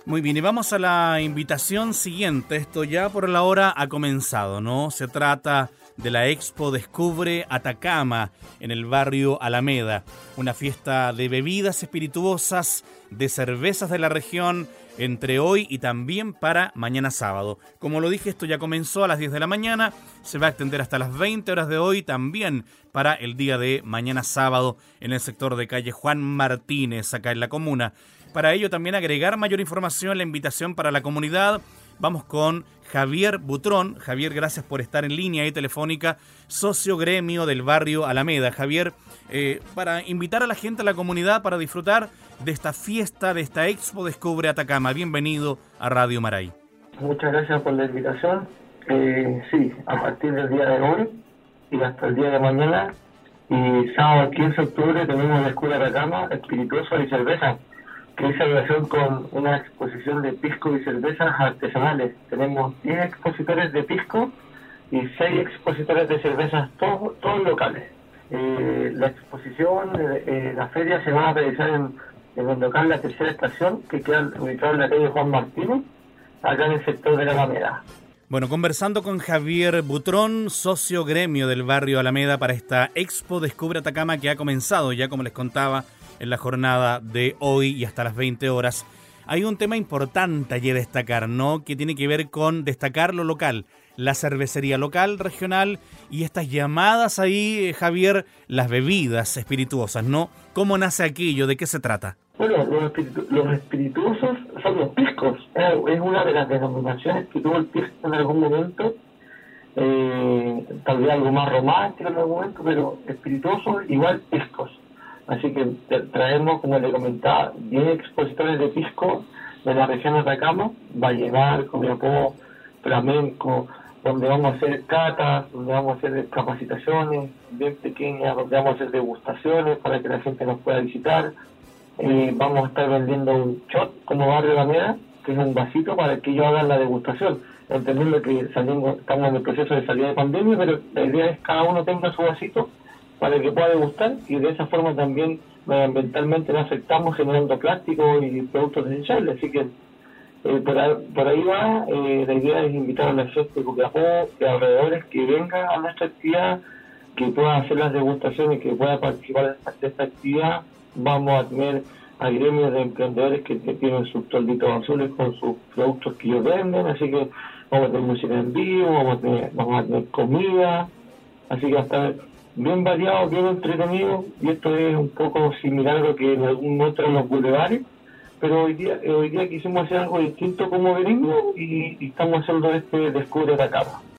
Muy bien, y vamos a la invitación siguiente. Esto ya por la hora ha comenzado, ¿no? Se trata de la Expo Descubre Atacama en el barrio Alameda. Una fiesta de bebidas espirituosas, de cervezas de la región, entre hoy y también para mañana sábado. Como lo dije, esto ya comenzó a las 10 de la mañana, se va a extender hasta las 20 horas de hoy, también para el día de mañana sábado en el sector de calle Juan Martínez, acá en la comuna. Para ello también agregar mayor información, la invitación para la comunidad. Vamos con Javier Butrón. Javier, gracias por estar en línea y telefónica, socio gremio del barrio Alameda. Javier, para invitar a la gente, a la comunidad, para disfrutar de esta fiesta, de esta Expo Descubre Atacama. Bienvenido a Radio Maray. Muchas gracias por la invitación. Sí, a partir del día de hoy y hasta el día de mañana y sábado 15 de octubre tenemos la Escuela Atacama, Espirituoso y Cerveza, que es en relación con una exposición de pisco y cervezas artesanales. Tenemos 10 expositores de pisco y 6 expositores de cervezas, todos locales. La exposición, la feria se va a realizar en el local La Tercera Estación, que queda ubicado en la calle Juan Martínez, acá en el sector de la Alameda. Bueno, conversando con Javier Butrón, socio gremio del barrio Alameda, para esta Expo Descubre Atacama que ha comenzado ya, como les contaba, en la jornada de hoy y hasta las 20 horas. Hay un tema importante allí a destacar, ¿no? Que tiene que ver con destacar lo local, la cervecería local, regional, y estas llamadas ahí, Javier, las bebidas espirituosas, ¿no? ¿Cómo nace aquello? ¿De qué se trata? Bueno, los espirituosos son los piscos. Es una de las denominaciones que tuvo el pisco en algún momento, tal vez algo más romántico en algún momento, pero espirituosos igual piscos. Así que traemos, como le comentaba, 10 expositores de pisco de la región de Atacama, Vallenar, Copiapó, Flamenco, donde vamos a hacer catas, donde vamos a hacer capacitaciones bien pequeñas, donde vamos a hacer degustaciones para que la gente nos pueda visitar. Vamos a estar vendiendo un shot como Barrio Alameda, que es un vasito para que ellos hagan la degustación, entendiendo que estamos en el proceso de salida de pandemia, pero la idea es que cada uno tenga su vasito para que pueda degustar, y de esa forma también medioambientalmente no afectamos generando plástico y productos desechables. Así que por ahí va. La idea es invitar a la gente de Copiapó, de alrededores, que venga a nuestra actividad, que pueda hacer las degustaciones, que pueda participar de esta actividad. Vamos a tener a gremios de emprendedores que tienen sus tolditos azules con sus productos que ellos venden, así que vamos a tener música en vivo, vamos a tener comida, así que va a estar bien variado, bien entretenido, y esto es un poco similar a lo que en algún momento en los bulevares, pero hoy día quisimos hacer algo distinto como gremio y estamos haciendo este Descubre Atacama.